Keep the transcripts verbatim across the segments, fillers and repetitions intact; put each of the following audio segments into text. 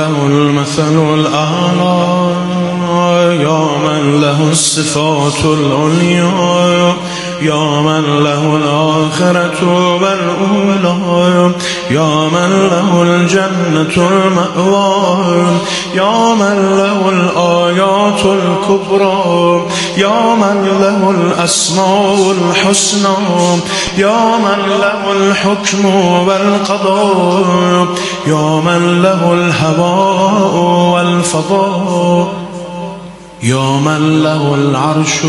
له المثل الأعلى يا من له الصفات العليا يا من له الآخرة والأولى يا من له الجنة المأوى يا من له الآيات الكبرى يا من له الأسماء الحسنى يا من له الحكم والقضاء يا من له الهواء والفضاء يا من له العرش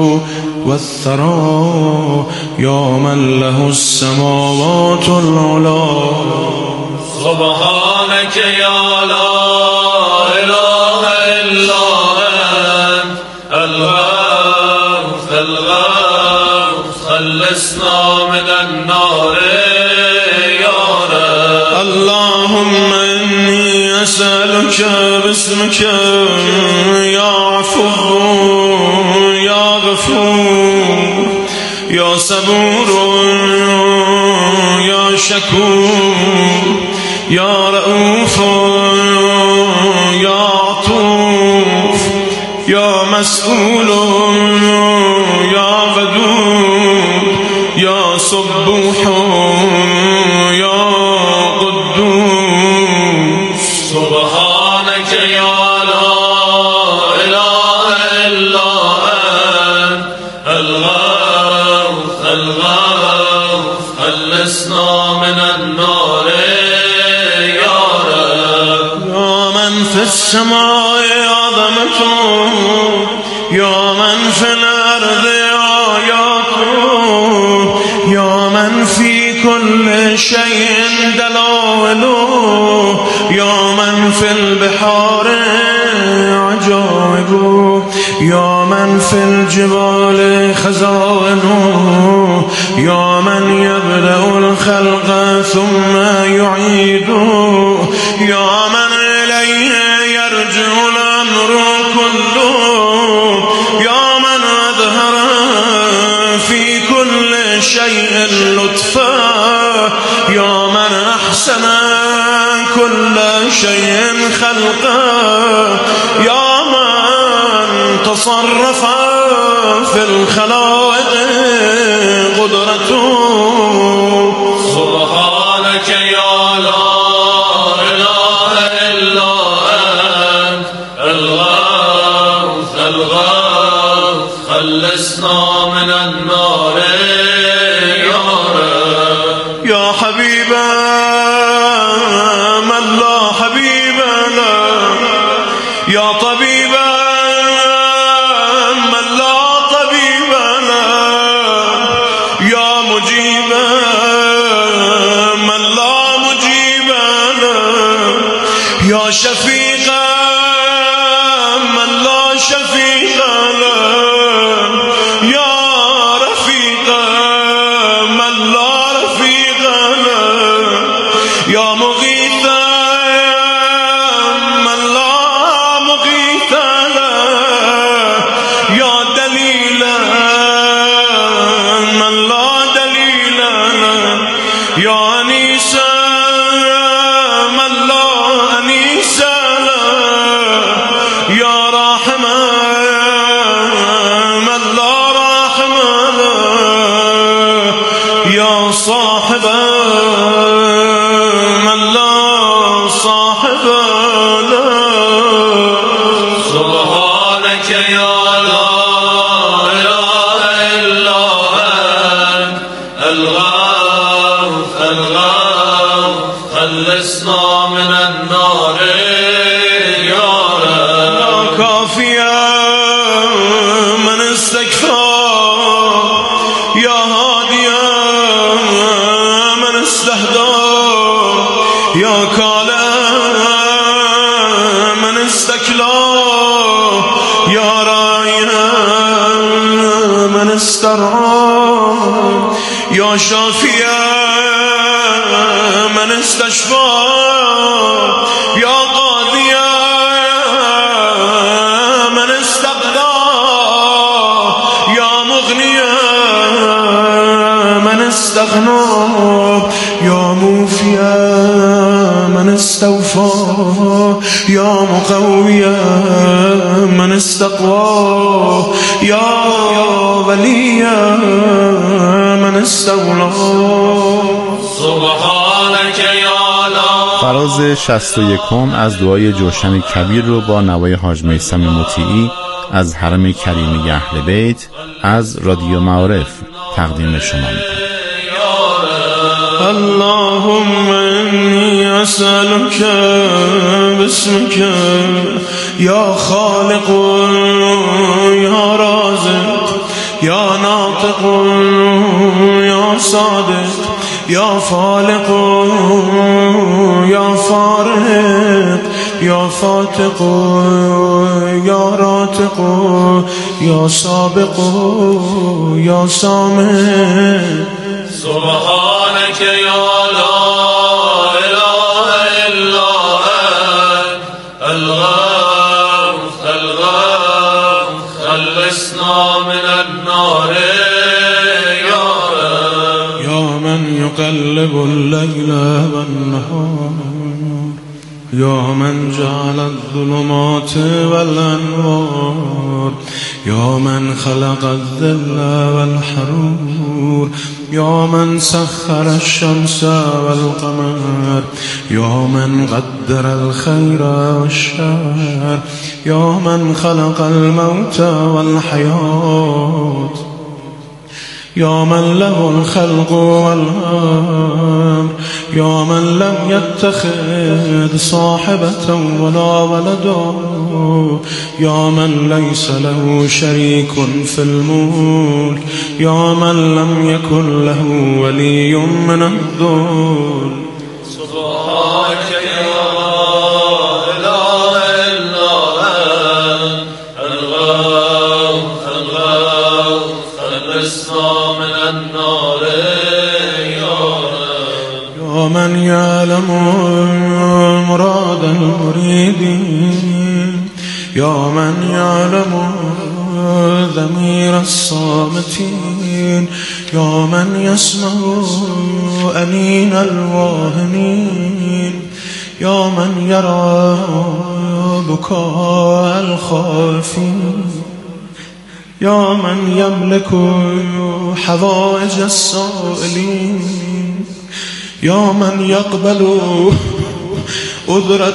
والثرى يا من له السماوات العلى سبحانك يا لا إله إلا أنت الغوث الغوث خلصنا من النار يا رب. اللهم إني أسألك باسمك يا عفو يا غفور يا صبور يا شكور يا رؤوف يا عطوف يا مسؤول يا ودود يا صبوح يا قدوس. سبحانك يا لا إله إلا أنت الغوث الغوث خلصنا من النار يا رب. يا من في السماء عظمته يا من في الأرض آياته يا من في كل شيء دلائله يا من في البحار عجائبه يا من في الجبال خزائنه يا من يبدأ الخلق ثم يعيده يا من إليه يرجع الأمر كله يا من أظهر في كل شيء لطفا يا من أحسن كل شيء خلقا يا من تصرف في الخلائق قدرته. سبحانك يا لا إله إلا أنت الغوث الغوث خلصنا من النار يا رب. يا حبيبا من لا حبيب له يا طبيبا من لا طبيب له يا مجيبا من لا مجيب له يا شفيقا من لا شفيق له يا رفيقا من لا رفيق له يا مغيثا من لا مغيث له يا دليلا من لا دليل له يا أنيسا من لا أنيس له يا راحما من لا راحم له يا صاحبا من لا صاحب له. سبحانك يا لا إله إلا أنت الغوث الغوث خلصنا من النار يا رب. يا كافيا من استكفى يا هاديا من استهدى يا كالا من استكلا يا رايا من استرعى يا شافيا من استشفى يا قاضيا من استغنى يا مغنيا من استغنى يا موفيا من استوفى يصفى يا مقويا من استقوى يا وليا من استولى سبحانك یا لا. فراز شصت و یکم از دعای جوشن کبیر رو با نوای حاج میثم مطیعی از حرم کریمی اهل بیت از رادیو معارف تقدیم شما می‌کنم. اللهم إني أسألك باسمك يا خالق يا رازق يا ناطق يا صادق يا فالق يا فارق يا فاتق يا راتق يا سابق يا سامع سبحانك يا لا إله إلا أنت الغوث الغوث خلصنا من النار يا رب. يا من يقلب الليل والنهار يا من جعل الظلمات والأنوار يا من خلق الذل والحرور يا من سخر الشمس والقمر يا من قدر الخير والشر يا من خلق الموت والحياة يا من له الخلق والأمر يا من لم يتخذ صاحبة ولا ولدا يا من ليس له شريك في الملك يا من لم يكن له ولي من الذل. سبحانك يا لا إله إلا أنت الغوث الغوث خلصنا من النار يا رب. يا من يعلم مراد المريدين يا من يعلم ضمير الصامتين يا من يسمع أنين الواهنين يا من يرى بكاء الخائفين يا من يملك حوائج السائلين يا من يقبل عذر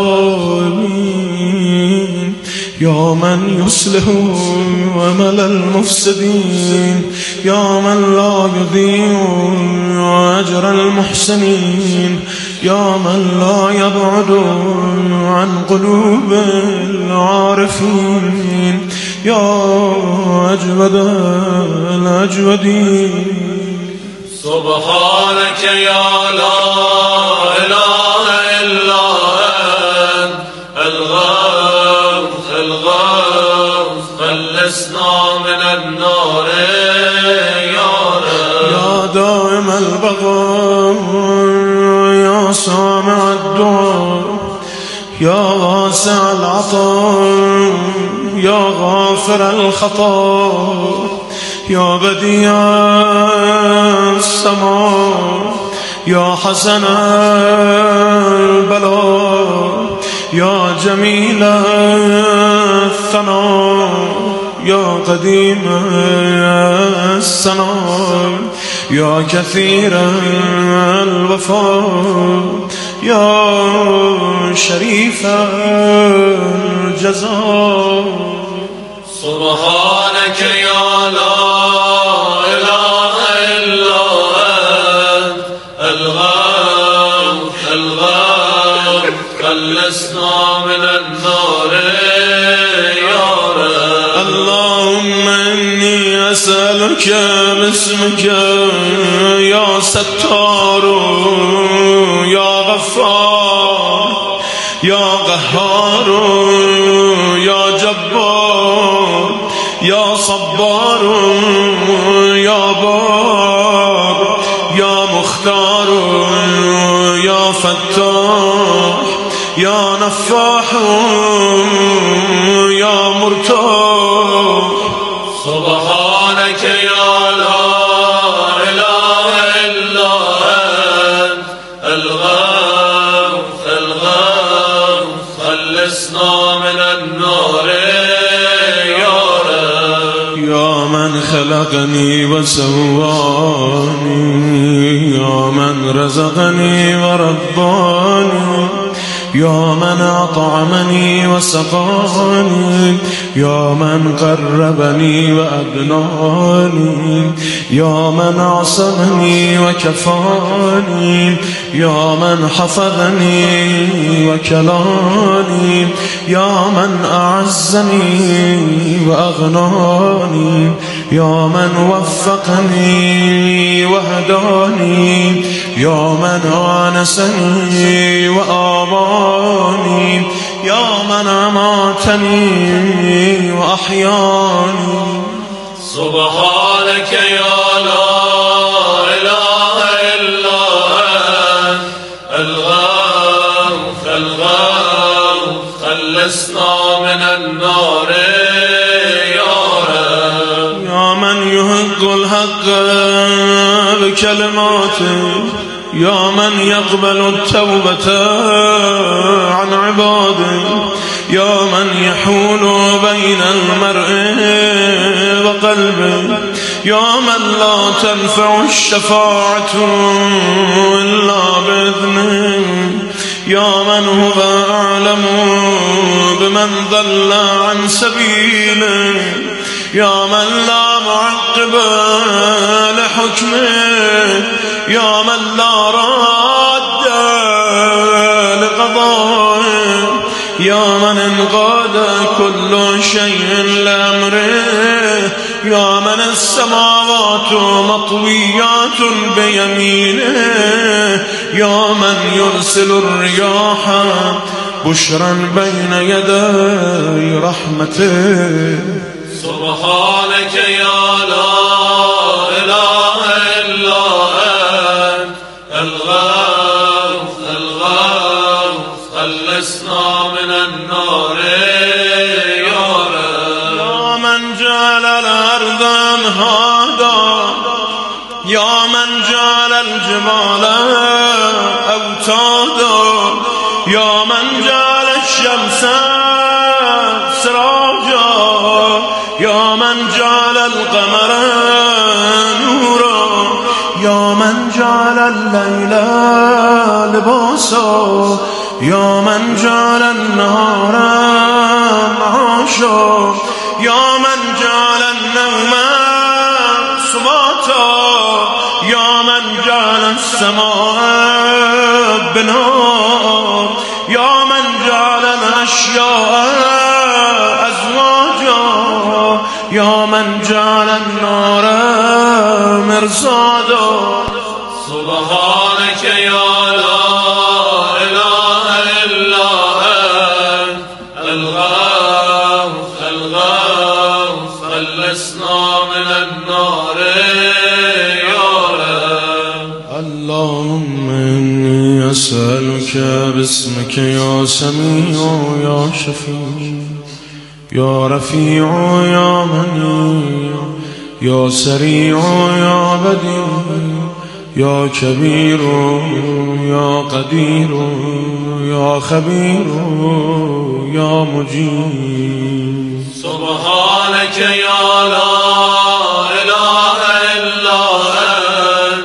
التائبين يا من يصلح عمل المفسدين يا من لا يضيع أجر المحسنين يا من لا يبعد عن قلوب العارفين يا أجود الأجودين. سبحانك يا لا إله إلا أنت الغوث الغوث خلصنا من النار يا رب. يا دائم البقاء يا سامع الدعاء يا واسع العطاء يا غافر الخطا يا بديع السماء يا حسن البلاء يا جميل الثناء يا قديم السناء يا كثير الوفاء يا شريف الجزاء. سبحانك يا لا إله إلا أنت الغوث الغوث خلصنا من النار يا رب. اللهم إني أسألك باسمك يا ستار يا غفار يا قهار يا جبار يا صبار يا بار يا مختار يا فتاح يا نفاح يا مرتاح. سبحانك يا لا إله إلا أنت الغوث الغوث خلصنا من النار يا رب. يا من خلقني وسواني، يا من رزقني ورباني، يا من أطعمني وسقاني، يا من قربني وأدناني، يا من عصمني وكفاني، يا من حفظني وكلاني، يا من أعزني وأغناني، يا من وفقني وهداني، يا من آنسني وآواني، يا من أماتني وأحياني. سبحانك يا لا إله إلا أنت الغوث الغوث خلصنا من النار يا رب. يا من يحق الحق بكلماته، يا من يقبل التوبة عن عباده، يا من يحول بين المرء وقلبه، يا من لا تنفع الشفاعة إلا بإذنه، يا من هو أعلم بمن ضل عن سبيله، يا من لا معقب لحكمه، يا من لا راد لقضائه، يا من انقاد كل شيء لأمره، يا من السماوات مطويات بيمينه، يا من يرسل الرياح بشرا بين يدي رحمته. سبحانك يا لا إله إلا أنت الغوث الغوث خلصنا من النار يا رب. يا من جعل الأرض مهادا، يا من جعل الجبال أوتادا، يا من جعل الشمس سراجا، يا من جعل القمر نورا، يا من جعل الليل لباسا، يا من جعل النهار معاشا، يا من جعل النوم سباتا، يا من جعل السماء بناء، يا من جعل الأشياء أزواجا، يا من جعل النار مرصادا. سبحانك يا لا إله إلا أنت الغوث الغوث خلصنا من النار يا رب. اللهم إني أسألك باسمك يا سميع يا شفيع يا رفيع يا منيع يا سريع يا بديع يا كبير يا قدير يا خبير يا مجيب. سبحانك يا لا إله إلا أنت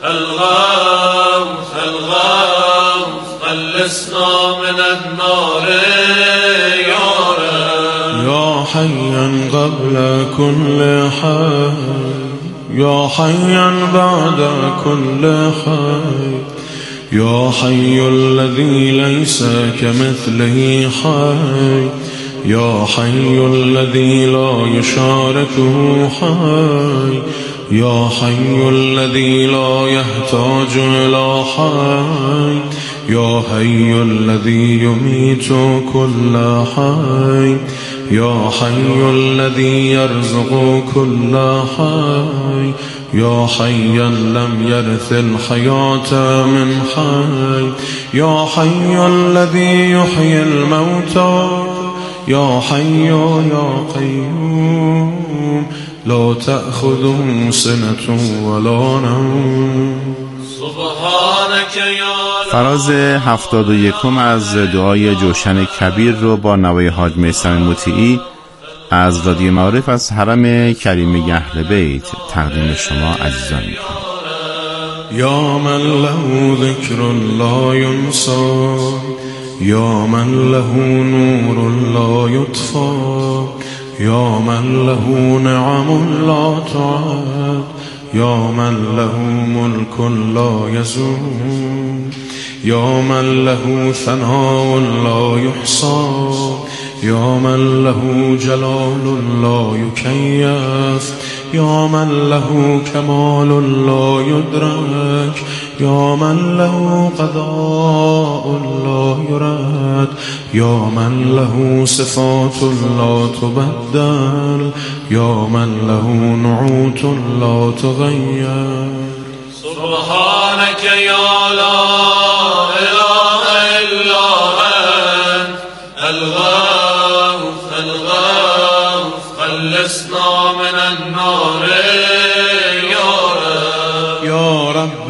الغوث الغوث خلصنا من النار يا رب. يا حيا قبل كل حي، يا حيا بعد كل حي، يا حي الذي ليس كمثله حي، يا حي الذي لا يشاركه حي، يا حي الذي لا يحتاج إلى حي، يا حي الذي يميت كل حي، يا حي الذي يرزق كل حي، يا حيا لم يرث الحياة من حي، يا حي الذي يحيي الموتى، يا حي يا قيوم لا تأخذه سنة ولا نوم. سبحانك یا فراز هفتاد و یکم از دعای جوشن کبیر رو با نوای حاج میثم مطیعی از رادیو معارف از حرم کریمه اهل بیت تقدیم شما عزیزان می‌کنم. یا من له ذکر لا ینسا، یا من له نور لا یطفا، یا من له نعم لا تعد، یا من له ملک لا یزول، یا من له ثناء لا یحصى، یا من له جلال لا یکیف، یا من له کمال لا یدرک، یا من له قضاء لا یرد، یا من له صفات لا تبدل، یا من له نعوت لا تغیر. سبحانك یا لا اله الا انت الغوث الغوث خلصنا من النار یا رب. یا رب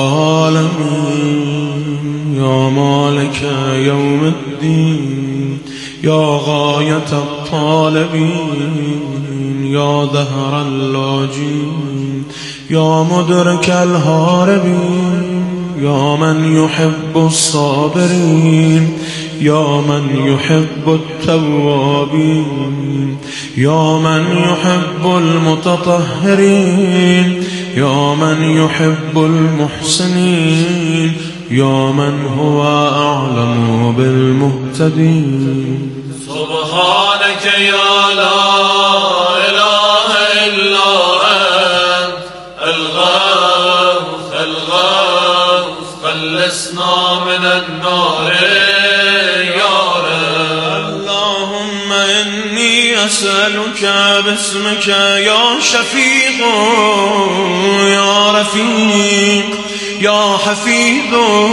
العالمین، یا مالک یوم الدین، یا غایت الطالبین، یا دهر اللاجین، یا مدرک الهاربین، یا من یحب الصابرین، یا من یحب التوابین، یا من یحب المتطهرین، یا من یحب المحسنین، یا من هو اعلم بالمهتدین. سبحانك یا لا اله الا انت الغوث الغوث خلصنا من النار یا رب. اللهم انی اسألك باسمك یا شفیق یا رفیق یا حفیظ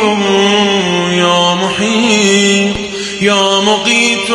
یا محیط یا مقیت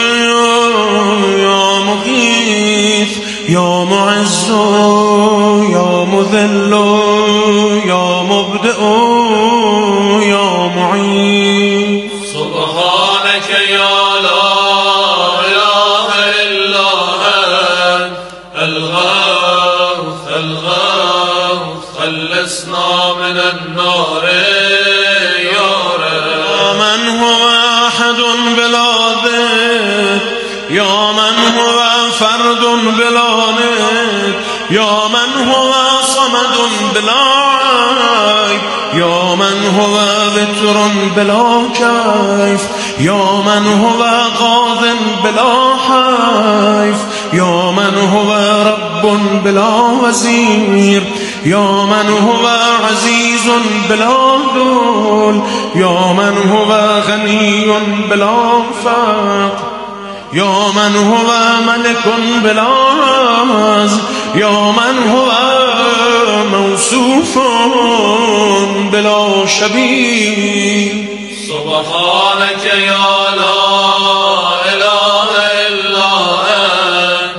یا مغیث یا معز یا مذل یا مبدئ یا معید. سبحانك یا لا اله الا انت الغوث الغوث خلصنا من النار یا رب. من هو احد بلا ضد، یا من هو فرد بلا ند، یا من هو صمد بلا عیب، یا من هو وتر بلا کیف، یا من هو قاض بلا حیف، یا من هو رب بلا وزیر، یا من هو عزیز بلا ذل، یا من هو غنی بلا فقر، یا من هو ملک بلا عزل، یا من هو موصوف بلا شبیه. سبحانك یا لا اله الا انت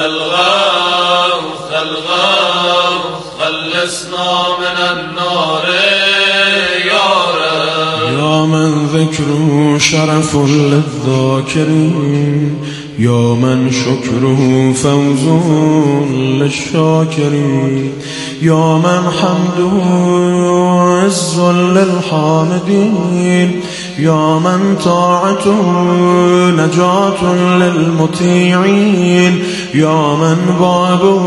الغوث الغوث خلصنا من النار یا رب. یا من ذکره شرف للذاکرین، یا من شکره فوز للشاکرین، یا من حمده عز للحامدین، یا من طاعته نجات للمطیعین، یا من بابه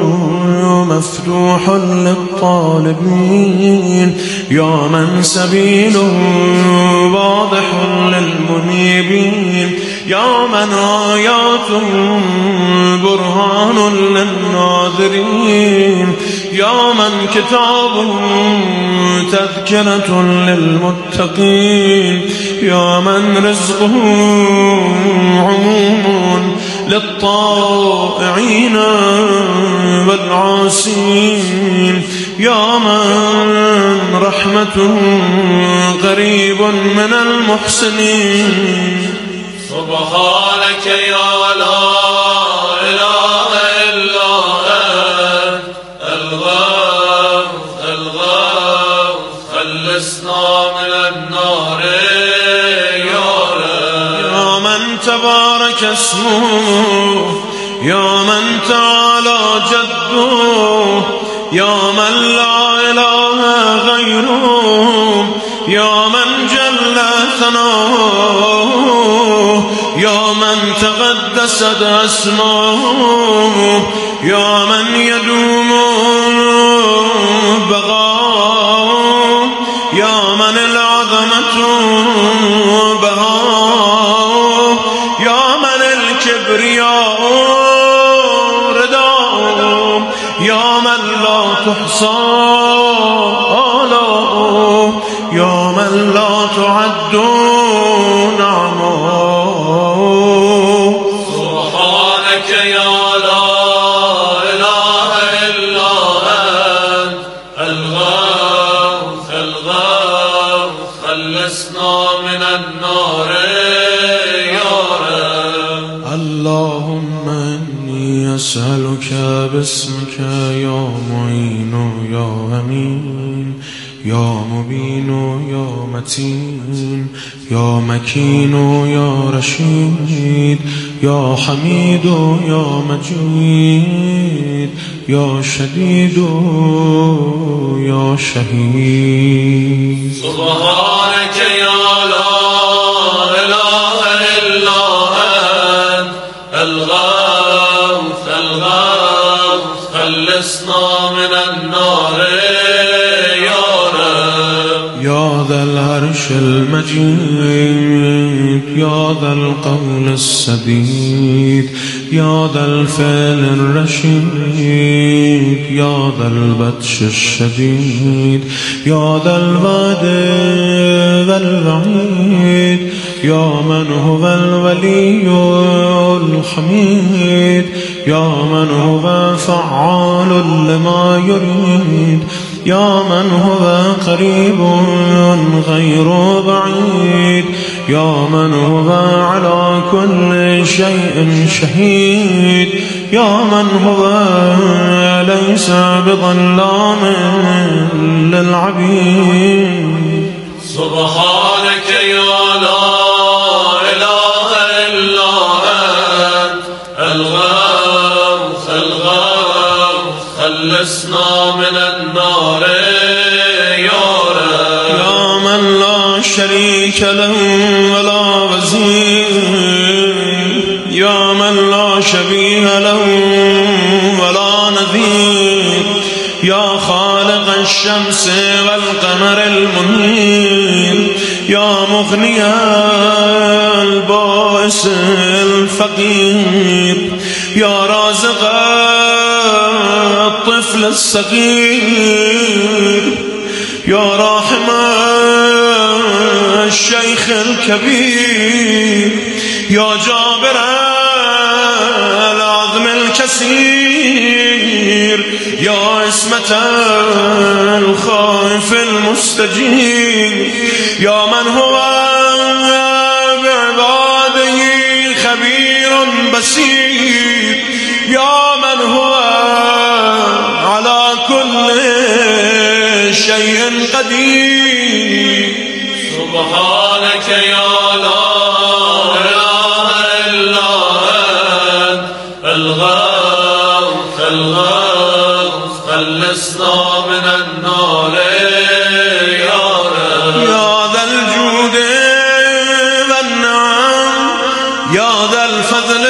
مفتوح للطالبین، یا من سبیله واضح للمنیبین، یا من آیاته برهان للناظرین، یا من کتابه تذکرة للمتقین، یا من رزقه عموم للطائعين والعاصين، یا من رحمته قریب من المحسنین. سبحانك یا لا اله الا انت الغوث الغوث تبارك اسمه يا من تعالى جده يا من لا إله غيره يا من جل ثناؤه يا من تقدست اسمه يا من يدوم بقاؤه يا من العظمة بهاؤه يا من الكبرياء رداؤه يا من لا تحصى آلاؤه يا من لا تعد نعماؤه سبحانك يا لا إله إلا أنت الغوث الغوث خلصنا من النار يا رب. اللهم إني أسألك باسمك يا معين يا أمين يا مبين يا متين يا مكين يا رشيد يا حميد يا مجيد يا شديد يا شهيد. سبحانك يا لا إله إلا أنت الغوث الغوث خلصنا من النار يا ذا العرش المجيد يا ذا القول السديد يا ذا الفعل الرشيد يا ذا البطش الشديد يا ذا الوعد والوعيد يا من هو الولي الحميد يا من هو فعال لما يريد يا من هو قريب غير بعيد يا من هو على كل شيء شهيد يا من هو ليس بظلام للعبيد. سبحانك يا لا إله إلا أنت الغوث الغوث خلصنا من النار يا رب. يا من لا شريك له ولا وزير يا من لا شبيه له ولا نذير يا خالق الشمس والقمر المنير يا مغني البائس الفقير يا رازق الطفل الصغير يا راحم الشيخ الكبير يا جابر العظم الكثير يا عصمة الخائف المستجير يا من هو بعباده خبير بصير يا من هو على كل شيء قدير. سبحانك يا لا إله إلا أنت الغوث الغوث خلصنا من النار يا رب. يا ذا الجود والنعم يا ذا الفضل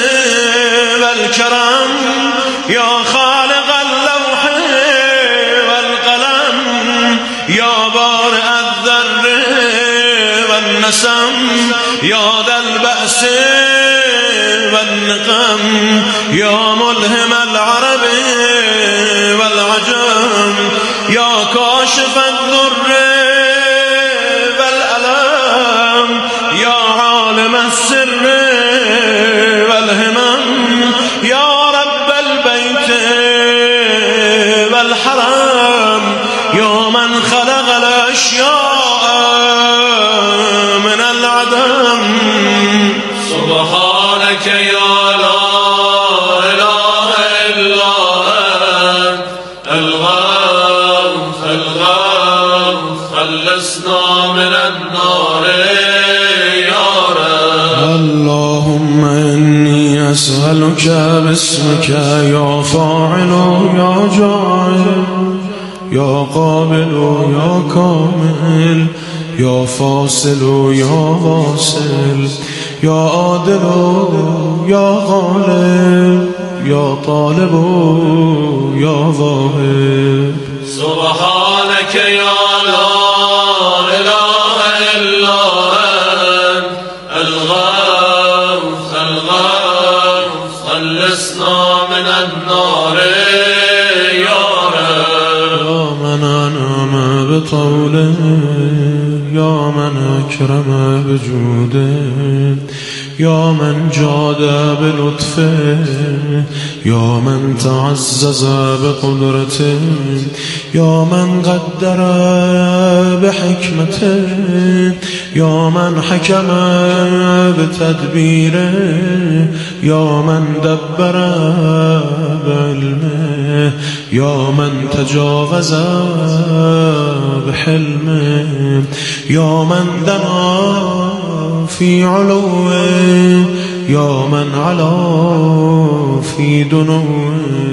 والكرم يا خالق اللوح والقلم يا بارئ الذر والنسم يا ذا البأس والنقم يا ملهم العرب والعجم يا كاشف الضر والألم يا عالم السر والهمم يا رب البيت والحرم يا من خلق الأشياء من العدم. سبحانك يا لا إله إلا أنت الغوث الغوث خلصنا من النار يا رب. الله أسألك باسمك يا فاعل يا جاعل يا قابل يا كامل يا فاصل يا واصل يا عادل يا غالب يا طالب يا ذاهب. سبحانك يا لا إله إلا أنت الغوث الغوث خلصنا من النار يا رب. يا من أنعم بطوله يا من أكرم بجوده يا من جاد بلطفه يا من تعزز بقدرته يا من قدر بحكمته يا من حكم بتدبيره يا من دبر بعلمه يا من تجاوز بحلمه يا من دنا في علوه يا من علا في دنوه.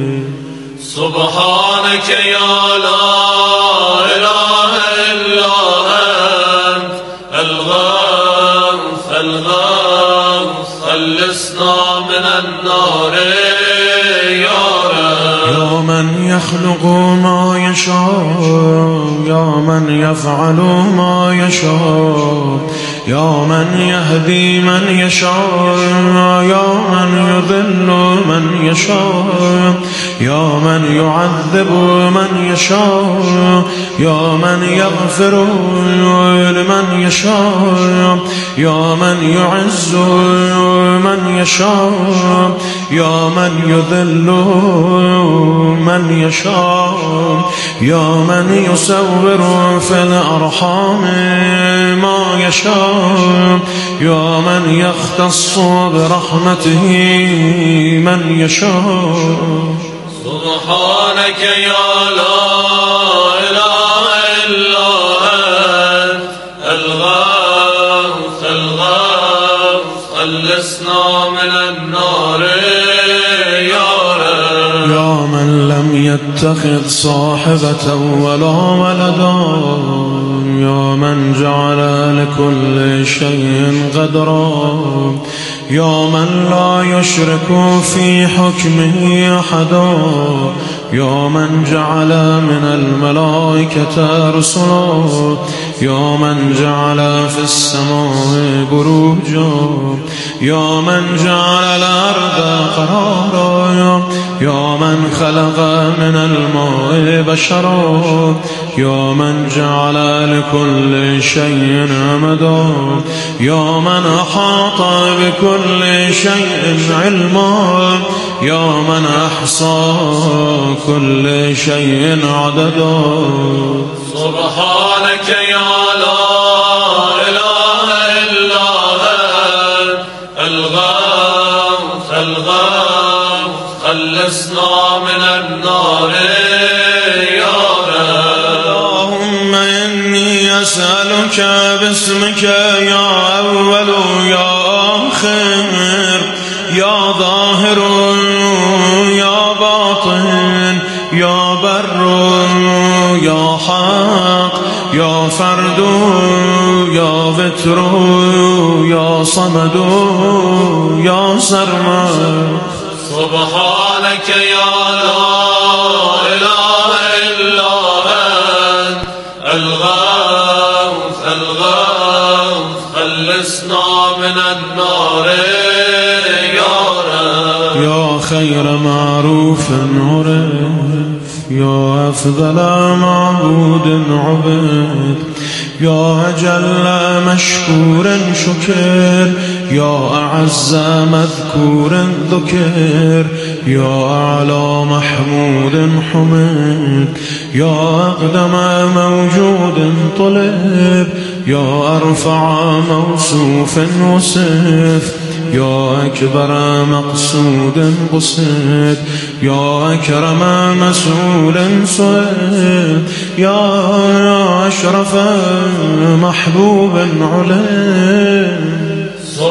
سبحانك يا لا إله إلا أنت الغوث الغوث خلصنا من النار يا رب. يا من يخلق ما يشاء يا من يفعل ما يشاء يا من يهدي من يشاء يا من يضل من يشاء يا من يعذب من يشاء يا من يغفر لمن يشاء يا من يعز من يشاء يا من يذل من يشاء يا من يصور في الأرحام ما يشاء يا من يختص برحمته من يشاء. سبحانك يا لا إله إلا أنت الغوث الغوث خلصنا من النار يا رب. يا من لم يتخذ صاحبة ولا ولدا يا من جعل لكل شيء قدرا يا من لا يشرك في حكمه أحدا يا من جعل من الملائكة رسلا يا من جعل في السماء بروجا يا من جعل الأرض قرارا يا من خلق من الماء بشرا يا من جعل لكل شيء أمدا يا من أحاط بكل شيء علما يا من أحصى كل شيء عددا. سبحانك يا لا إله إلا أنت الغوث الغوث خلصنا من النار يا رب. اللهم إني أسألك باسمك يا أول يا آخر يا ظاهر يا باطن يا بر يا حق يا فرد يا وتر يا صمد يا سرمد. سبحانك يا لا إله إلا أنت الغوث الغوث خلصنا من النار يا رب. يا خير معروف عرف يا أفضل معبود عبد يا أجل مشكور شكر يا أعز مذكور ذكر يا أعلى محمود حمد يا أقدم موجود طلب يا أرفع موصوف وصف يا أكبر مقصود قصد يا أكرم مسؤول سؤال يا أشرف محبوب علم